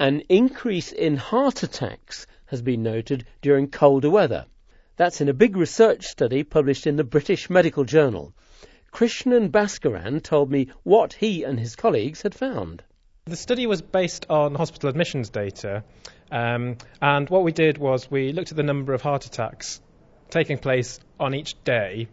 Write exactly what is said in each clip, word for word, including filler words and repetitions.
An increase in heart attacks has been noted during colder weather. That's in a big research study published in the British Medical Journal. Krishnan Bhaskaran told me what he and his colleagues had found. The study was based on hospital admissions data, um, and what we did was we looked at the number of heart attacks taking place on each day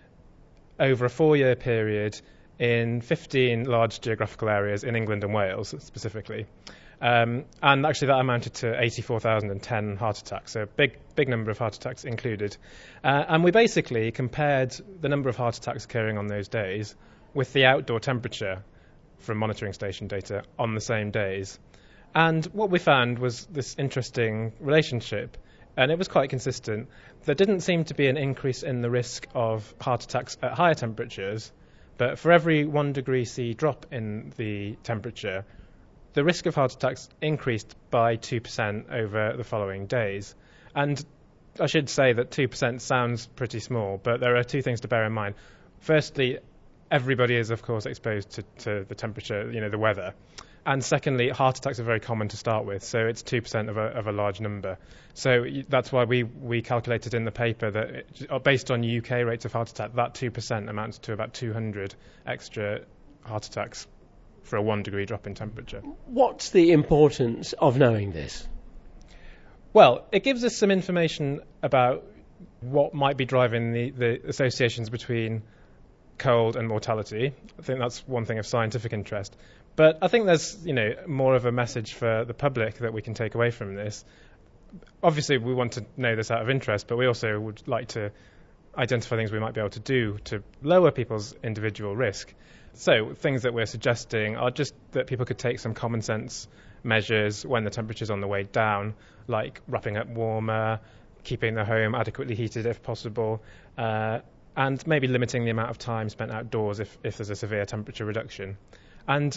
over a four-year period in fifteen large geographical areas in England and Wales specifically. Um, and actually that amounted to eighty-four thousand ten heart attacks, so a big, big number of heart attacks included. Uh, and we basically compared the number of heart attacks occurring on those days with the outdoor temperature from monitoring station data on the same days. And what we found was this interesting relationship, and it was quite consistent. There didn't seem to be an increase in the risk of heart attacks at higher temperatures, but for every one degree C drop in the temperature, the risk of heart attacks increased by two percent over the following days. And I should say that two percent sounds pretty small, but there are two things to bear in mind. Firstly, everybody is, of course, exposed to, to the temperature, you know, the weather. And secondly, heart attacks are very common to start with, so it's two percent of a, of a large number. So that's why we, we calculated in the paper that, it, based on U K rates of heart attack, that two percent amounts to about two hundred extra heart attacks for a one degree drop in temperature. What's the importance of knowing this? Well, it gives us some information about what might be driving the, the associations between cold and mortality. I think that's one thing of scientific interest. But I think there's, you know, more of a message for the public that we can take away from this. Obviously, we want to know this out of interest, but we also would like to identify things we might be able to do to lower people's individual risk. So things that we're suggesting are just that people could take some common sense measures when the temperature's on the way down, like wrapping up warmer, keeping the home adequately heated if possible, uh, and maybe limiting the amount of time spent outdoors if, if there's a severe temperature reduction. And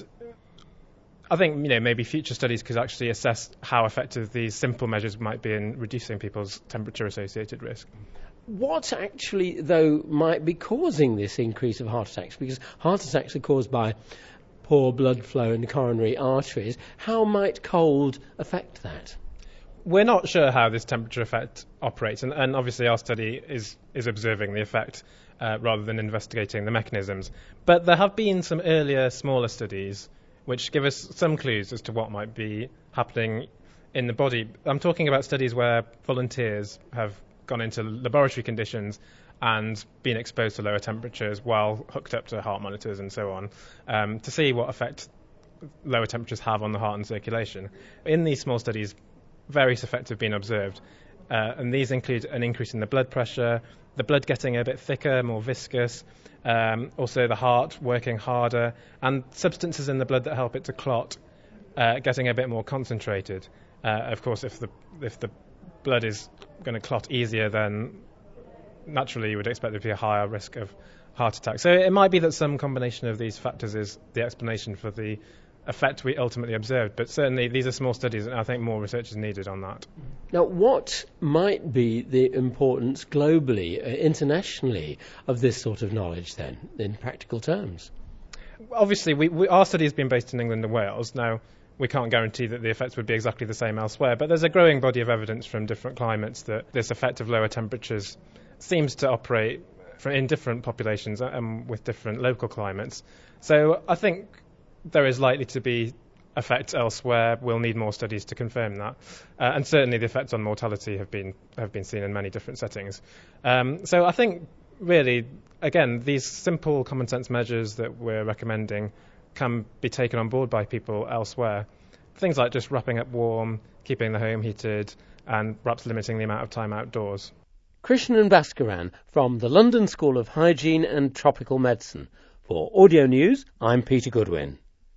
I think, you know, maybe future studies could actually assess how effective these simple measures might be in reducing people's temperature-associated risk. What actually, though, might be causing this increase of heart attacks? Because heart attacks are caused by poor blood flow in the coronary arteries. How might cold affect that? We're not sure how this temperature effect operates, and, and obviously our study is, is observing the effect uh, rather than investigating the mechanisms. But there have been some earlier, smaller studies which give us some clues as to what might be happening in the body. I'm talking about studies where volunteers have gone into laboratory conditions and been exposed to lower temperatures while hooked up to heart monitors and so on, um, to see what effect lower temperatures have on the heart and circulation. In these small studies, various effects have been observed, uh, and these include an increase in the blood pressure, the blood getting a bit thicker, more viscous, um, also the heart working harder, and substances in the blood that help it to clot uh, getting a bit more concentrated. Uh, of course, if the if the blood is going to clot easier, then naturally you would expect there to be a higher risk of heart attack. So it might be that some combination of these factors is the explanation for the effect we ultimately observed, but certainly these are small studies and I think more research is needed on that. Now, what might be the importance globally, uh, internationally, of this sort of knowledge then, in practical terms? Obviously, we, we, our study has been based in England and Wales. Now, we can't guarantee that the effects would be exactly the same elsewhere, but there's a growing body of evidence from different climates that this effect of lower temperatures seems to operate for, in different populations and with different local climates. So I think there is likely to be effects elsewhere. We'll need more studies to confirm that. Uh, and certainly the effects on mortality have been have been seen in many different settings. Um, so I think, really, again, these simple common sense measures that we're recommending can be taken on board by people elsewhere. Things like just wrapping up warm, keeping the home heated, and perhaps limiting the amount of time outdoors. Krishnan Bhaskaran from the London School of Hygiene and Tropical Medicine. For Audio News, I'm Peter Goodwin.